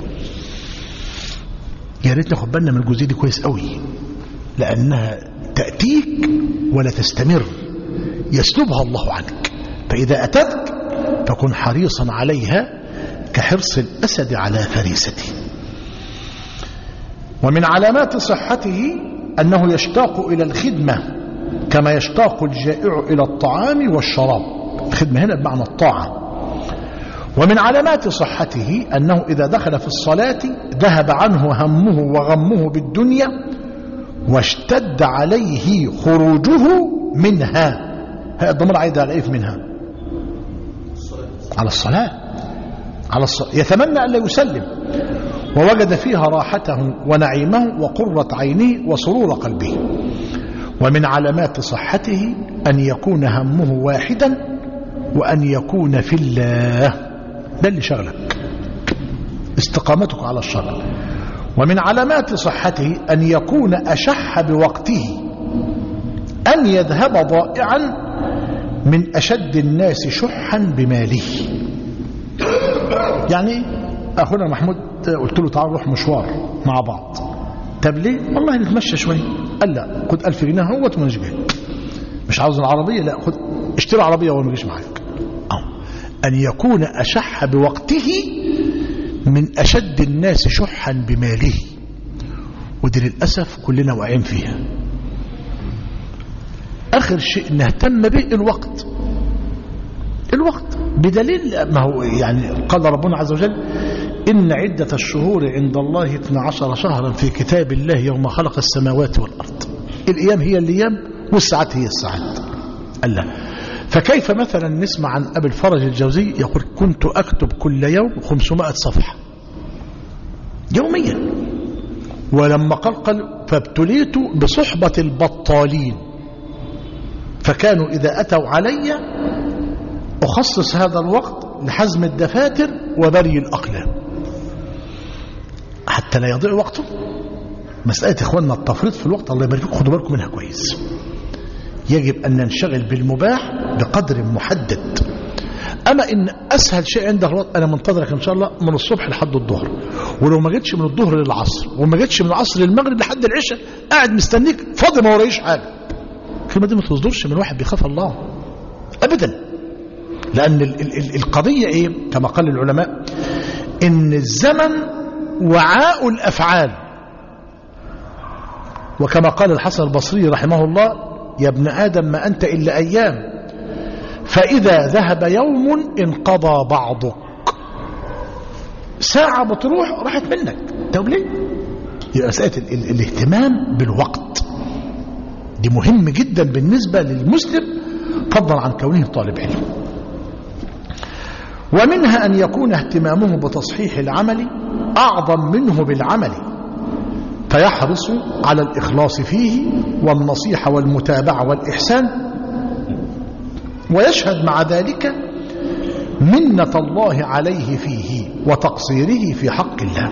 يا ريت ناخد بالنا من الجزئية دي كويس قوي، لأنها تأتيك ولا تستمر، يسلبها الله عنك. فإذا أتتك فكن حريصا عليها كحرص الأسد على فريسته. ومن علامات صحته أنه يشتاق إلى الخدمة كما يشتاق الجائع إلى الطعام والشراب. الخدمة هنا بمعنى الطاعة. ومن علامات صحته أنه إذا دخل في الصلاة ذهب عنه همه وغمه بالدنيا واشتد عليه خروجه منها. هذا الضمير عايد على إيه منها؟ على الصلاة، على الصلاة. يتمنى أن لا يسلم، ووجد فيها راحته ونعيمه وقرة عينه وسرور قلبه. ومن علامات صحته أن يكون همه واحدا وأن يكون في الله، ده اللي شغلك، استقامتك على الشرع. ومن علامات صحته أن يكون أشح بوقته، أن يذهب ضائعا من أشد الناس شحا بماله. يعني أخونا محمود قلت له تعال نروح مشوار مع بعض. طب ليه؟ والله نتمشى شوية. قال لا، خد ألف جنيه اهوت وما نجيش. مش عاوز العربية؟ لا، خد اشتري عربية وما نجيش معاك. أو أن يكون أشح بوقته من أشد الناس شحا بماله، ودي للأسف كلنا واقعين فيها. آخر شيء نهتم به الوقت. الوقت بدليل ما هو يعني قال ربنا عز وجل: إن عدة الشهور عند الله اثنا عشر شهرا في كتاب الله يوم خلق السماوات والأرض. الأيام هي الأيام والساعات هي الساعات. الله. فكيف مثلا نسمع عن أبي الفرج الجوزي يقول: كنت أكتب كل يوم خمسمائة صفحة يوميا، ولما قلقل فابتليت بصحبة البطالين فكانوا إذا أتوا علي أخصص هذا الوقت لحزم الدفاتر وبري الأقلام حتى لا يضيع وقته. مسألة إخواننا التفريط في الوقت الله يبارك فيكم خدوا بالكم منها كويس. يجب أن ننشغل بالمباح بقدر محدد. أما إن أسهل شيء عندك الوقت، أنا منتظرك إن شاء الله من الصبح لحد الظهر، ولو ما جيتش من الظهر للعصر وما جيتش من العصر للمغرب لحد العشاء قاعد مستنيك فاضي ما ورايش حاجة. الكلمة دي ما تصدرش من واحد بيخاف الله أبدا. لأن ال ال ال القضية إيه؟ كما قال العلماء: إن الزمن وعاء الأفعال، وكما قال الحسن البصري رحمه الله: يا ابن آدم ما أنت إلا أيام، فإذا ذهب يوم انقضى بعضك. ساعة بتروح راحت منك. طب ليه؟ يبقى مسألة الاهتمام بالوقت دي مهم جدا بالنسبة للمسلم فضلا عن كونه طالب علم. ومنها أن يكون اهتمامه بتصحيح العمل أعظم منه بالعمل، فيحرص على الإخلاص فيه والنصيحة والمتابعة والإحسان، ويشهد مع ذلك منة الله عليه فيه وتقصيره في حق الله.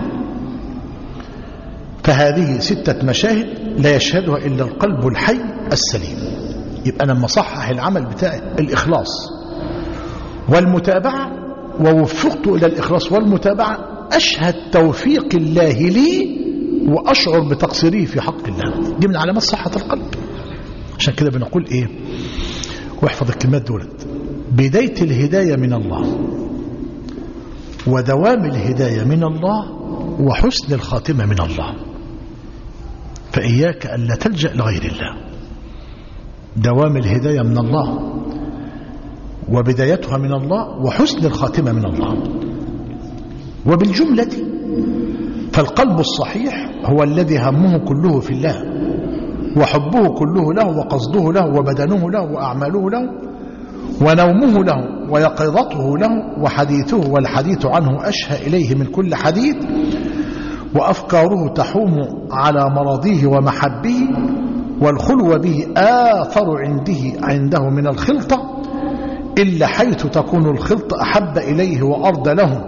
فهذه ستة مشاهد لا يشهدها إلا القلب الحي السليم. يبقى أنا لما صحح العمل بتاعي الإخلاص والمتابعة ووفقت إلى الإخلاص والمتابعة، أشهد توفيق الله لي وأشعر بتقصيره في حق الله. دي من علامات صحة القلب. عشان كده بنقول إيه، واحفظ الكلمات دولت: بداية الهداية من الله، ودوام الهداية من الله، وحسن الخاتمة من الله. فإياك أن لا تلجأ لغير الله. دوام الهداية من الله، وبدايتها من الله، وحسن الخاتمة من الله. وبالجملة فالقلب الصحيح هو الذي همه كله في الله، وحبه كله له، وقصده له، وبدنه له، وأعماله له، ونومه له، ويقظته له، وحديثه والحديث عنه أشهى إليه من كل حديث، وأفكاره تحوم على مرضيه ومحبه، والخلو به آثر عنده عنده من الخلطة، إلا حيث تكون الخلطة أحب إليه وأرضى له،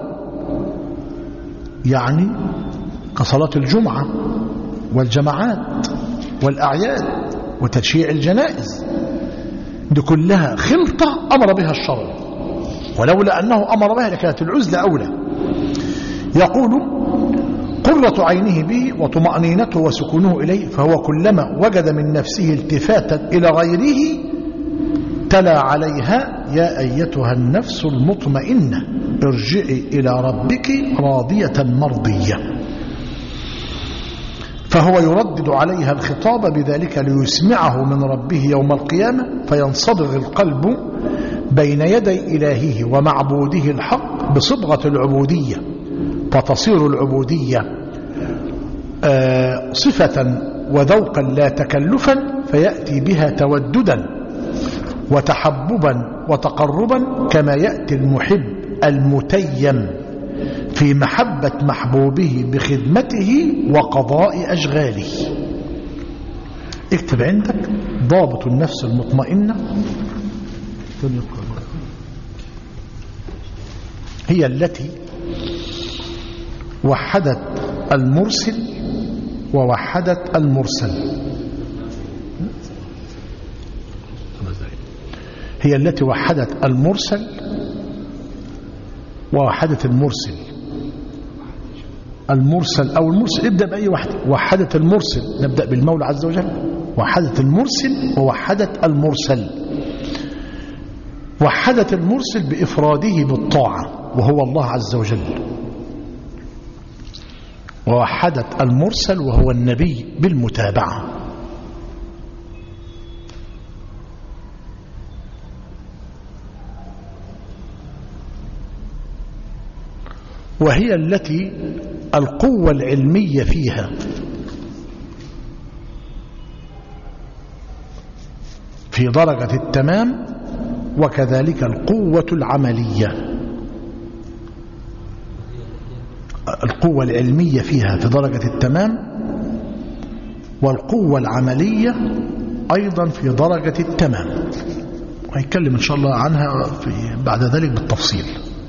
يعني كصلاة الجمعة والجماعات والأعياد وتشييع الجنائز. دي كلها خلطة أمر بها الشرع، ولولا أنه أمر بها لكانت العزلة أولى. يقول: قرة عينه به وطمأنينته وسكونه إليه، فهو كلما وجد من نفسه التفاتا إلى غيره تلا عليها: يا أيتها النفس المطمئنة ارجعي إلى ربك راضية مرضية. فهو يردد عليها الخطاب بذلك ليسمعه من ربه يوم القيامة، فينصبغ القلب بين يدي إلهه ومعبوده الحق بصبغة العبودية، فتصير العبودية صفة وذوقا لا تكلفا، فيأتي بها توددا وتحببا وتقربا، كما يأتي المحب المتيم في محبة محبوبه بخدمته وقضاء أشغاله. اكتب عندك: ضابط النفس المطمئنة هي التي وحدت المرسل ووحدت المرسل. هي التي وحدت المرسل ووحدت المرسل. المرسل أو المرسل، ابدأ بأي واحدة. وحدت المرسل، نبدأ بالمولى عز وجل. وحدت المرسل ووحدت المرسل. وحدت المرسل بإفراده بالطاعة وهو الله عز وجل، ووحدت المرسل وهو النبي بالمتابعة. وهي التي القوة العلمية فيها في درجة التمام، وكذلك القوة العملية. القوة العلمية فيها في درجة التمام، والقوة العملية أيضا في درجة التمام، وهيتكلم إن شاء الله عنها في بعد ذلك بالتفصيل.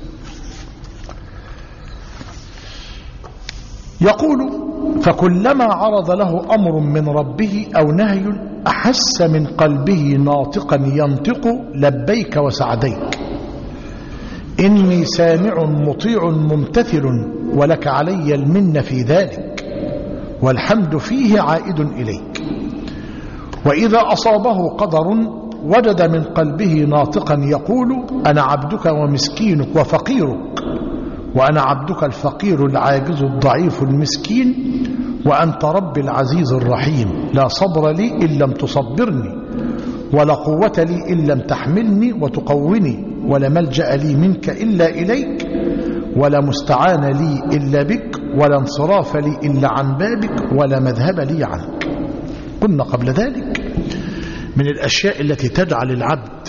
يقول: فكلما عرض له أمر من ربه أو نهي أحس من قلبه ناطقا ينطق: لبيك وسعديك، إني سامع مطيع ممتثل، ولك علي المن في ذلك، والحمد فيه عائد إليك. وإذا أصابه قدر وجد من قلبه ناطقا يقول: أنا عبدك ومسكينك وفقيرك، وأنا عبدك الفقير العاجز الضعيف المسكين، وأنت رب العزيز الرحيم، لا صبر لي إن لم تصبرني، ولا قوة لي إن لم تحملني وتقوني، ولا ملجأ لي منك إلا إليك، ولا مستعان لي إلا بك، ولا انصراف لي إلا عن بابك، ولا مذهب لي عنك. قلنا قبل ذلك من الأشياء التي تجعل العبد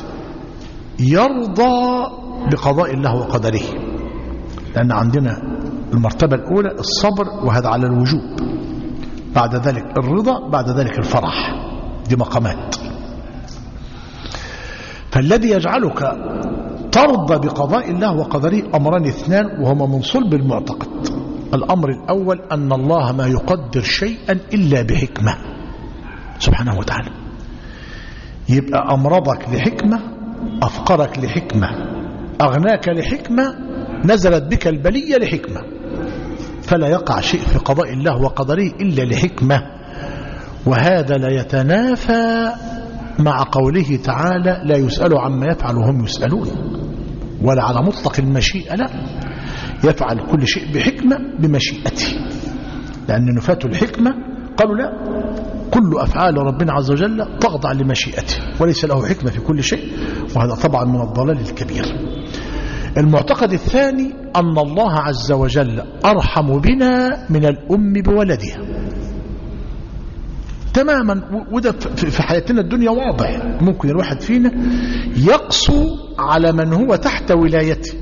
يرضى بقضاء الله وقدره، لأن عندنا المرتبة الأولى الصبر، وهذا على الوجوب، بعد ذلك الرضا، بعد ذلك الفرح. دي مقامات. فالذي يجعلك ترضى بقضاء الله وقدره أمران اثنان، وهما من صلب المعتقد. الأمر الأول أن الله ما يقدر شيئا إلا بحكمة سبحانه وتعالى. يبقى أمرضك لحكمة، أفقرك لحكمة، أغناك لحكمة، نزلت بك البلية لحكمة. فلا يقع شيء في قضاء الله وقدره إلا لحكمة. وهذا لا يتنافى مع قوله تعالى لا يسأل عما يفعل وهم يسألون، ولا على مطلق المشيئة، لا، يفعل كل شيء بحكمة بمشيئته، لأن نفاة الحكمة قالوا لا، كل أفعال ربنا عز وجل تخضع لمشيئته، وليس له حكمة في كل شيء، وهذا طبعا من الضلال الكبير. المعتقد الثاني أن الله عز وجل أرحم بنا من الأم بولدها تماما. وده في حياتنا الدنيا واضح. ممكن الواحد فينا يقسو على من هو تحت ولايته،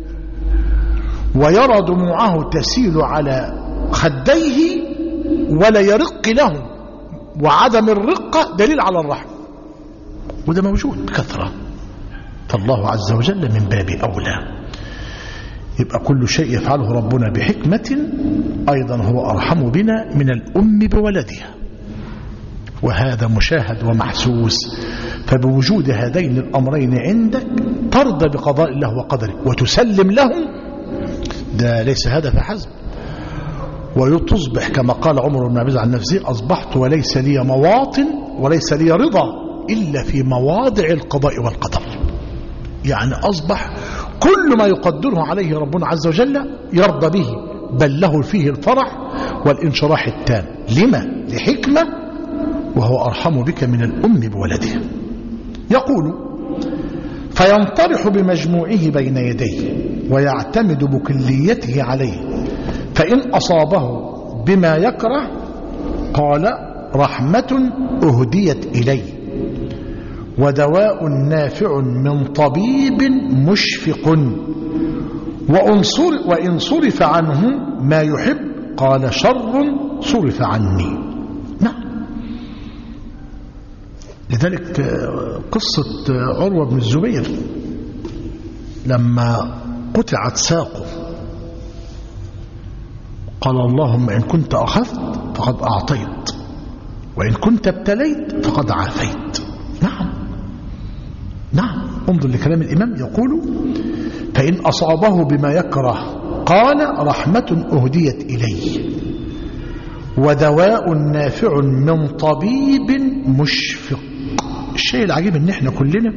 ويرى دموعه تسيل على خديه ولا يرق له، وعدم الرقة دليل على الرحمة، وده موجود بكثرة. فالله عز وجل من باب أولى. يبقى كل شيء يفعله ربنا بحكمة، أيضا هو أرحم بنا من الأم بولدها، وهذا مشاهد ومحسوس. فبوجود هذين الأمرين عندك ترضى بقضاء الله وقدره وتسلم له، ده ليس هذا فحسب. وتصبح كما قال عمر بن عبد العزيز عن نفسه أصبحت وليس لي مواطن وليس لي رضا إلا في مواضع القضاء والقدر. يعني أصبح كل ما يقدره عليه ربنا عز وجل يرضى به، بل له فيه الفرح والانشراح التام. لما؟ لحكمة، وهو أرحم بك من الأم بولدها. يقول فينطرح بمجموعه بين يديه ويعتمد بكليته عليه، فإن أصابه بما يكره قال رحمة أهديت إلي، ودواء نافع من طبيب مشفق، وإن صرف عنه ما يحب قال شر صرف عني. نعم. لذلك قصة عروة بن الزبير لما قطعت ساقه قال اللهم إن كنت أخذت فقد أعطيت، وإن كنت ابتليت فقد عافيت. نعم نعم. انظر لكلام الإمام يقول فإن أصابه بما يكره قال رحمة أهديت إليه، ودواء نافع من طبيب مشفق. الشيء العجيب ان احنا كلنا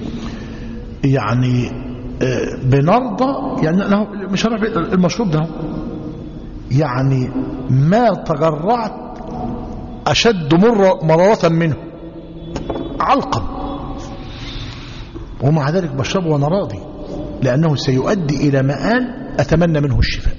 يعني بنرضى، يعني مش عارف المشروب ده يعني ما تجرعت أشد مر مرارة منه، علقم، ومع ذلك بشربه وانا راضي، لأنه سيؤدي إلى مآل أتمنى منه الشفاء.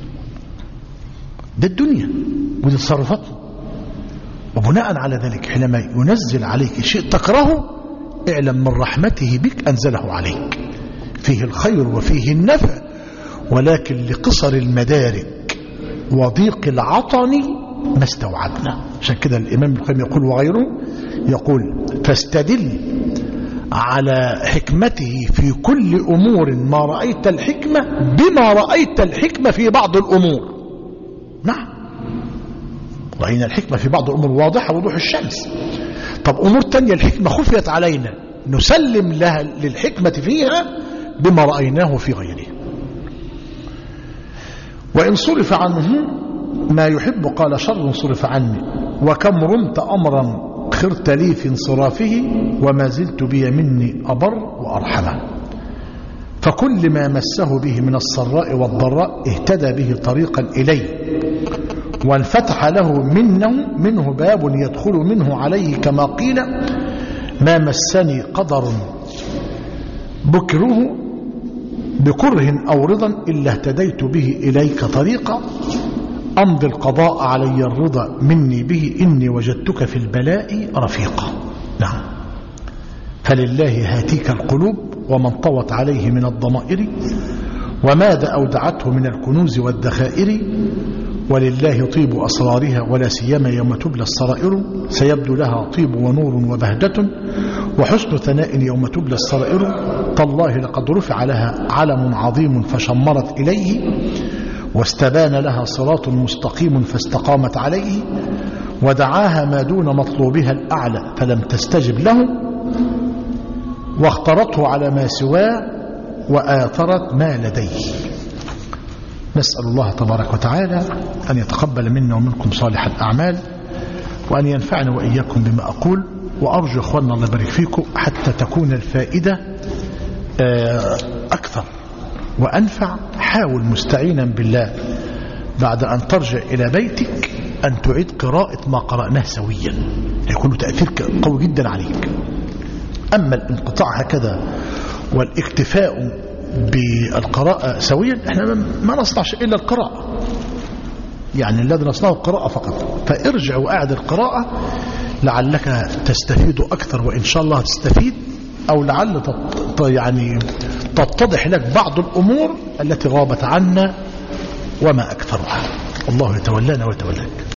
ده الدنيا ودي تصرفاتنا. وبناء على ذلك حينما ينزل عليك شيء تكرهه اعلم من رحمته بك أنزله عليك، فيه الخير وفيه النفع، ولكن لقصر المدارك وضيق العطن ما استوعبنا. عشان كده الإمام ابن القيم يقول وغيره يقول فاستدل على حكمته في كل أمور ما رأيت الحكمة بما رأيت الحكمة في بعض الأمور. نعم، رأينا الحكمة في بعض الأمور واضحة وضوح الشمس. طب أمور تانية الحكمة خفيت علينا نسلم لها للحكمة فيها بما رأيناه في غيره. وإن صرف عنه ما يحب قال شر صرف عني، وكم رمت أمرا خرت لي في انصرافه، وما زلت بي مني أبر وأرحمه. فكل ما مسه به من السراء والضراء اهتدى به طريقا إليه، وانفتح له منه منه باب يدخل منه عليه، كما قيل: ما مسني قدر بكره بكره أو رضا إلا اهتديت به إليك طريقا، أمضي القضاء علي الرضا مني به، إني وجدتك في البلاء رفيقا. نعم. فلله هاتيك القلوب ومن طوت عليه من الضمائر، وماذا أودعته من الكنوز والذخائر، ولله طيب أسرارها ولا سيما يوم تبلى السرائر، سيبدو لها طيب ونور وبهجة وحسن ثناء يوم تبلى السرائر، تالله لقد رفع لها علم عظيم فشمرت إليه، واستبان لها صراط مستقيم فاستقامت عليه، ودعاها ما دون مطلوبها الأعلى فلم تستجب له، واخترته على ما سواه وآثرت ما لديه. نسأل الله تبارك وتعالى أن يتقبل منا ومنكم صالح الأعمال، وأن ينفعنا وإياكم بما أقول. وأرجو أخواننا الله يبارك فيكم حتى تكون الفائدة أكثر وأنفع. حاول مستعينا بالله بعد أن ترجع إلى بيتك أن تعيد قراءة ما قرأناه سويا، يكون تأثير قوي جدا عليك. أما الانقطاع هكذا والاكتفاء بالقراءة سويا، احنا ما نصنعش إلا القراءة، يعني الذي نصنعه القراءة فقط. فارجع وأعد القراءة لعلك تستفيد أكثر، وإن شاء الله تستفيد، أو لعل يعني تتضح لك بعض الأمور التي غابت عنا وما أكثرها. الله يتولانا ويتولاك.